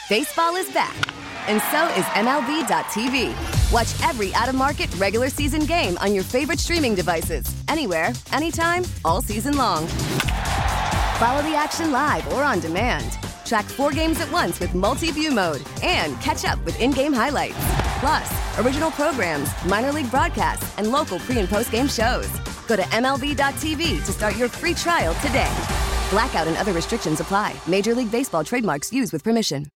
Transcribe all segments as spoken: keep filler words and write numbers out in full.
Baseball is back, and so is M L B dot T V. Watch every out-of-market regular season game on your favorite streaming devices, anywhere, anytime, all season long. Follow the action live or on demand. Track four games at once with multi-view mode and catch up with in-game highlights. Plus, original programs, minor league broadcasts, and local pre- and post-game shows. Go to M L B dot T V to start your free trial today. Blackout and other restrictions apply. Major League Baseball trademarks used with permission.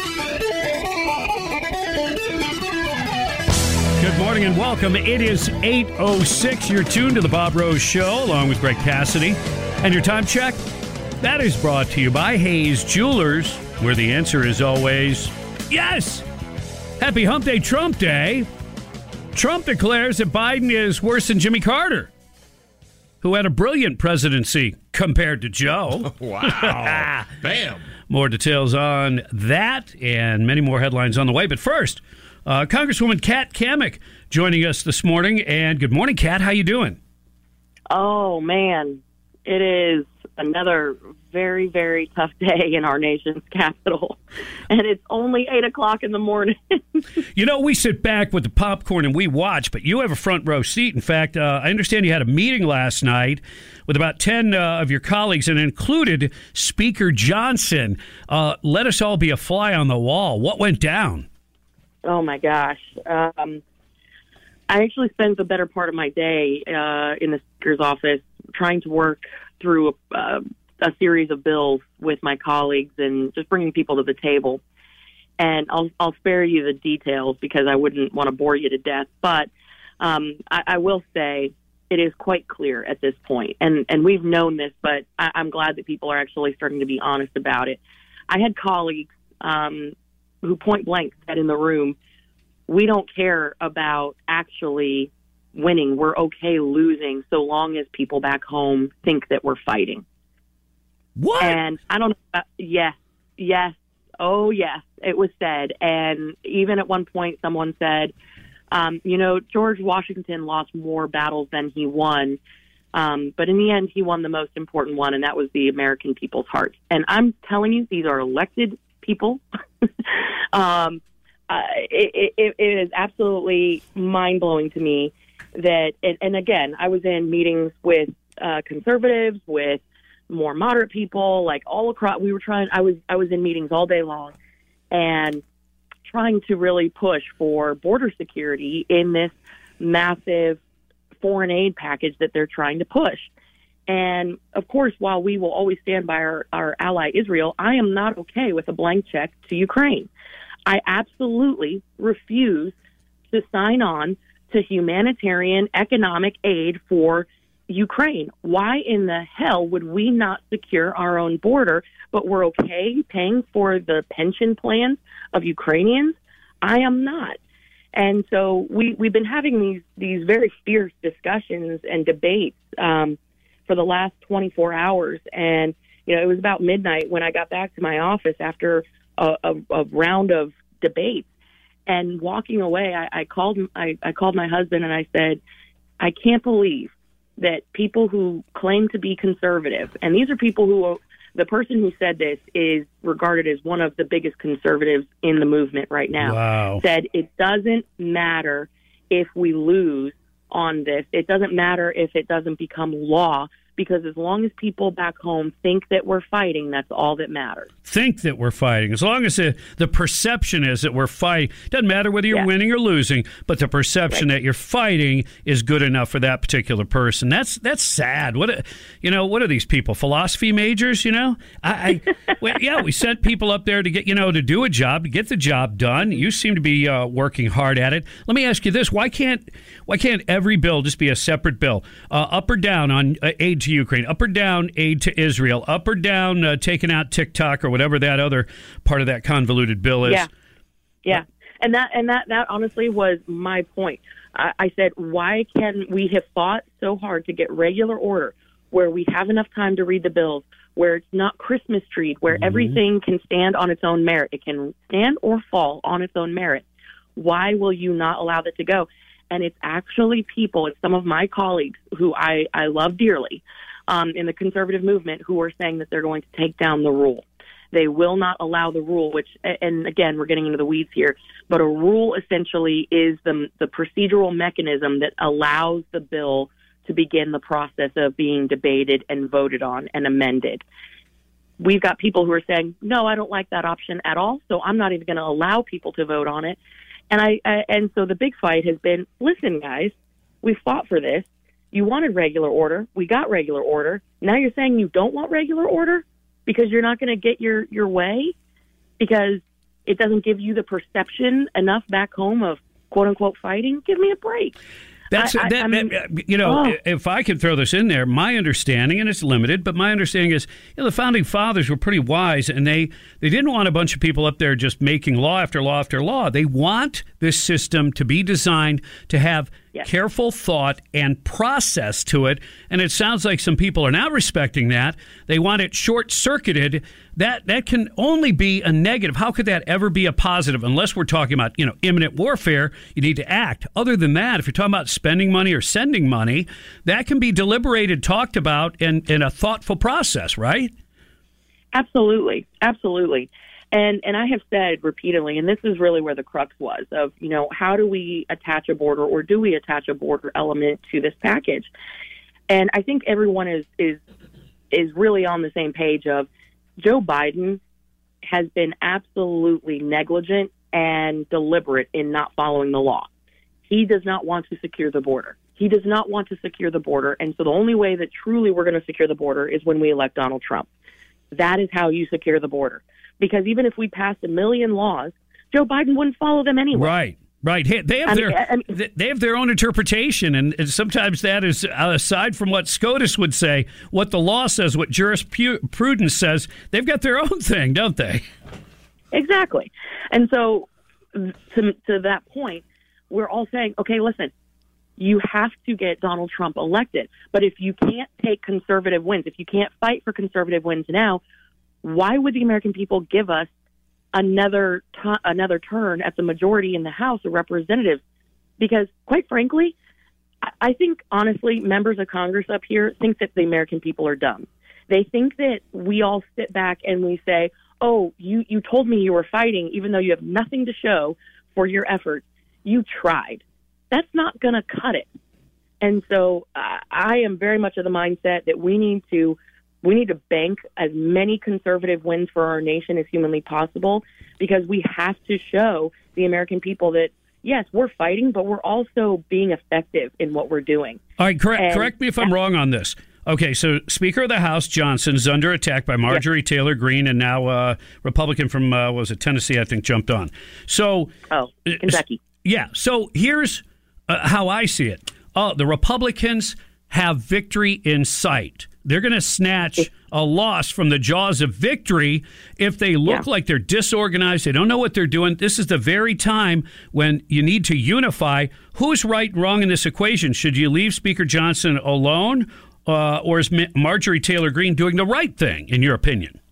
Good morning and welcome. It is eight oh six. You're tuned to the Bob Rose Show along with Greg Cassidy. And your time check, that is brought to you by Hayes Jewelers, where the answer is always yes. Happy Hump Day, Trump Day. Trump declares that Biden is worse than Jimmy Carter, who had a brilliant presidency compared to Joe. Wow. Bam. More details on that and many more headlines on the way. But first, uh, Congresswoman Kat Cammack joining us this morning. And good morning, Kat. How you doing? Oh, man. It is another very, very tough day in our nation's capital. And it's only eight o'clock in the morning. You know, we sit back with the popcorn and we watch, but you have a front row seat. In fact, uh, I understand you had a meeting last night with about ten uh, of your colleagues and included Speaker Johnson. Uh, let us all be a fly on the wall. What went down? Oh, my gosh. Um, I actually spent the better part of my day uh, in the Speaker's office trying to work through a, uh, a series of bills with my colleagues and just bringing people to the table. And I'll, I'll spare you the details because I wouldn't want to bore you to death. But um, I, I will say it is quite clear at this point, and, and we've known this, but I, I'm glad that people are actually starting to be honest about it. I had colleagues um, who point blank said in the room, we don't care about actually winning. We're okay losing so long as people back home think that we're fighting. What? And I don't know. Uh, yes, yes. Oh, yes, it was said. And even at one point, someone said, um, you know, George Washington lost more battles than he won. Um, but in the end, he won the most important one, and that was the American people's heart. And I'm telling you, these are elected people. um, uh, it, it, it is absolutely mind-blowing to me that, and, and again, I was in meetings with uh, conservatives, with more moderate people, like all across. We were trying. I was I was in meetings all day long, and trying to really push for border security in this massive foreign aid package that they're trying to push. And of course, while we will always stand by our, our ally Israel, I am not okay with a blank check to Ukraine. I absolutely refuse to sign on to humanitarian economic aid for Ukraine. Why in the hell would we not secure our own border, but we're okay paying for the pension plans of Ukrainians? I am not. And so we, we've been having these, these very fierce discussions and debates um, for the last twenty-four hours. And, you know, it was about midnight when I got back to my office after a, a, a round of debates. And walking away, I, I called I, I called my husband and I said, I can't believe that people who claim to be conservative, and these are people who, the person who said this is regarded as one of the biggest conservatives in the movement right now, wow. said it doesn't matter if we lose on this. It doesn't matter if it doesn't become law, because as long as people back home think that we're fighting, that's all that matters. Think that we're fighting. As long as the, the perception is that we're fighting, doesn't matter whether you're yeah. winning or losing, but the perception right. that you're fighting is good enough for that particular person. That's that's sad. What a, you know? What are these people? Philosophy majors? You know? I, I well, yeah, we sent people up there to get you know to do a job, to get the job done. You seem to be uh, working hard at it. Let me ask you this: Why can't why can't every bill just be a separate bill, uh, up or down on uh, aid to Ukraine, up or down aid to Israel, up or down uh, taking out TikTok or whatever that other part of that convoluted bill is? Yeah, yeah, and that and that that honestly was my point. I, I said, why can we have fought so hard to get regular order, where we have enough time to read the bills, where it's not Christmas treed, where mm-hmm. everything can stand on its own merit, it can stand or fall on its own merit. Why will you not allow that to go? And it's actually people, it's some of my colleagues who I, I love dearly um, in the conservative movement who are saying that they're going to take down the rule. They will not allow the rule, which, and again, we're getting into the weeds here, but a rule essentially is the, the procedural mechanism that allows the bill to begin the process of being debated and voted on and amended. We've got people who are saying, no, I don't like that option at all, so I'm not even going to allow people to vote on it. And I, I and so the big fight has been, listen, guys, we fought for this. You wanted regular order. We got regular order. Now you're saying you don't want regular order because you're not going to get your, your way because it doesn't give you the perception enough back home of quote-unquote fighting? Give me a break. That's I, I, that, I mean, that, you know, oh. if I could throw this in there, my understanding, and it's limited, but my understanding is, you know, the founding fathers were pretty wise, and they, they didn't want a bunch of people up there just making law after law after law. They want this system to be designed to have yes. careful thought and process to it, and it sounds like some people are not respecting that. They want it short-circuited. That that can only be a negative. How could that ever be a positive unless we're talking about, you know, imminent warfare? You need to act. Other than that, if you're talking about spending money or sending money, that can be deliberated, talked about, in, in a thoughtful process, right? Absolutely. Absolutely. And and I have said repeatedly, and this is really where the crux was, of, you know, how do we attach a border, or do we attach a border element to this package? And I think everyone is is is really on the same page of Joe Biden has been absolutely negligent and deliberate in not following the law. He does not want to secure the border. He does not want to secure the border. And so the only way that truly we're going to secure the border is when we elect Donald Trump. That is how you secure the border. Because even if we passed a million laws, Joe Biden wouldn't follow them anyway. Right. Right. Hey, they have I their mean, I mean, they have their own interpretation, and, and sometimes that is, aside from what SCOTUS would say, what the law says, what jurisprudence says. They've got their own thing, don't they? Exactly. And so, to to that point, we're all saying, okay, listen, you have to get Donald Trump elected. But if you can't take conservative wins, if you can't fight for conservative wins now, why would the American people give us another t- another turn at the majority in the House of Representatives? Because, quite frankly, I-, I think, honestly, members of Congress up here think that the American people are dumb. They think that we all sit back and we say, oh, you, you told me you were fighting, even though you have nothing to show for your efforts. You tried. That's not going to cut it. And so uh, I am very much of the mindset that we need to We need to bank as many conservative wins for our nation as humanly possible, because we have to show the American people that, yes, we're fighting, but we're also being effective in what we're doing. All right, correct, and, correct me if I'm wrong on this. Okay, so Speaker of the House Johnson is under attack by Marjorie yes. Taylor Greene, and now uh, Republican from, uh, what was it, Tennessee, I think, jumped on. So, Oh, Kentucky. Uh, yeah, so here's uh, how I see it. Oh, the Republicans have victory in sight. They're going to snatch a loss from the jaws of victory if they look yeah. like they're disorganized. They don't know what they're doing. This is the very time when you need to unify. Who's right and wrong in this equation? Should you leave Speaker Johnson alone, uh, or is Marjorie Taylor Greene doing the right thing, in your opinion?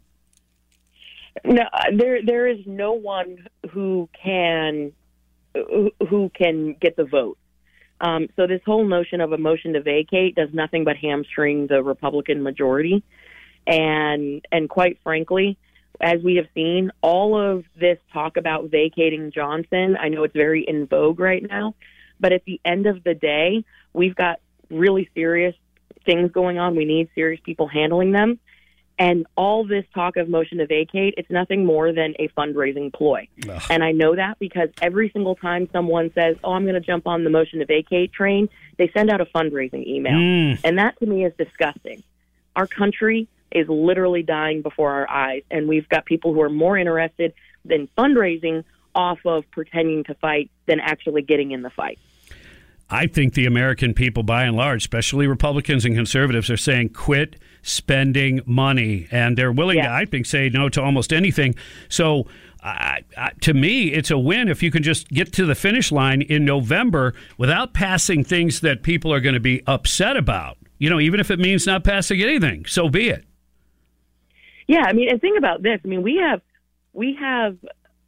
No, there there is no one who can who can get the vote. Um, so this whole notion of a motion to vacate does nothing but hamstring the Republican majority. And and quite frankly, as we have seen, all of this talk about vacating Johnson, I know it's very in vogue right now, but at the end of the day, we've got really serious things going on. We need serious people handling them. And all this talk of motion to vacate, it's nothing more than a fundraising ploy. Ugh. And I know that because every single time someone says, oh, I'm going to jump on the motion to vacate train, they send out a fundraising email. Mm. And that to me is disgusting. Our country is literally dying before our eyes. And we've got people who are more interested than fundraising off of pretending to fight than actually getting in the fight. I think the American people, by and large, especially Republicans and conservatives, are saying quit spending money. And they're willing yeah. to, I think, say no to almost anything. So uh, uh, to me, it's a win if you can just get to the finish line in November without passing things that people are going to be upset about. You know, even if it means not passing anything, so be it. Yeah, I mean, and think about this. I mean, we have we have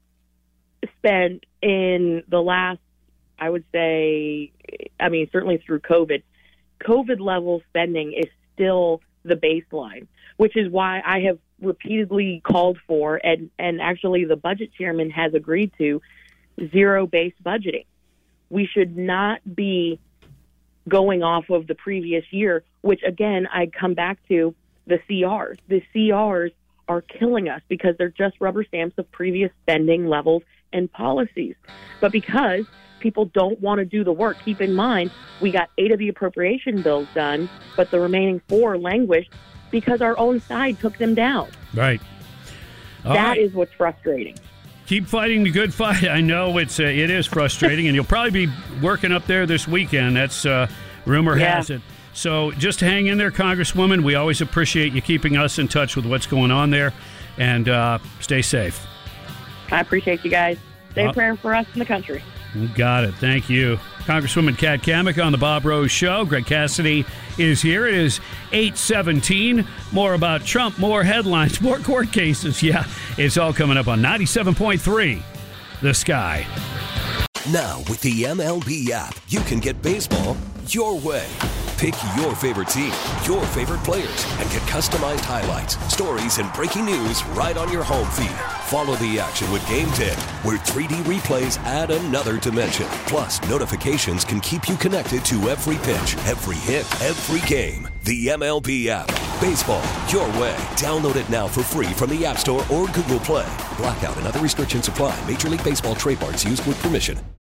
spent in the last, I would say, I mean, certainly through COVID, COVID level spending is still the baseline, which is why I have repeatedly called for, and, and actually the budget chairman has agreed to, zero-based budgeting. We should not be going off of the previous year, which, again, I come back to the C Rs. The C Rs are killing us because they're just rubber stamps of previous spending levels and policies. But because people don't want to do the work, keep in mind, we got eight of the appropriation bills done, but the remaining four languished because our own side took them down. Right. All that right. is what's frustrating. Keep fighting the good fight. I know it's uh, it is frustrating, and you'll probably be working up there this weekend. That's uh, rumor Yeah. has it. So just hang in there, Congresswoman. We always appreciate you keeping us in touch with what's going on there, and uh, stay safe. I appreciate you guys. Say Uh, a prayer for us in the country. You got it. Thank you. Congresswoman Kat Cammack on the Bob Rose Show. Greg Cassidy is here. It is eight seventeen. More about Trump, more headlines, more court cases. Yeah, it's all coming up on ninety-seven point three The Sky. Now, with the M L B app, you can get baseball your way. Pick your favorite team, your favorite players, and get customized highlights, stories, and breaking news right on your home feed. Follow the action with Game ten, where three D replays add another dimension. Plus, notifications can keep you connected to every pitch, every hit, every game. The M L B app. Baseball your way. Download it now for free from the App Store or Google Play. Blackout and other restrictions apply. Major League Baseball trademarks used with permission.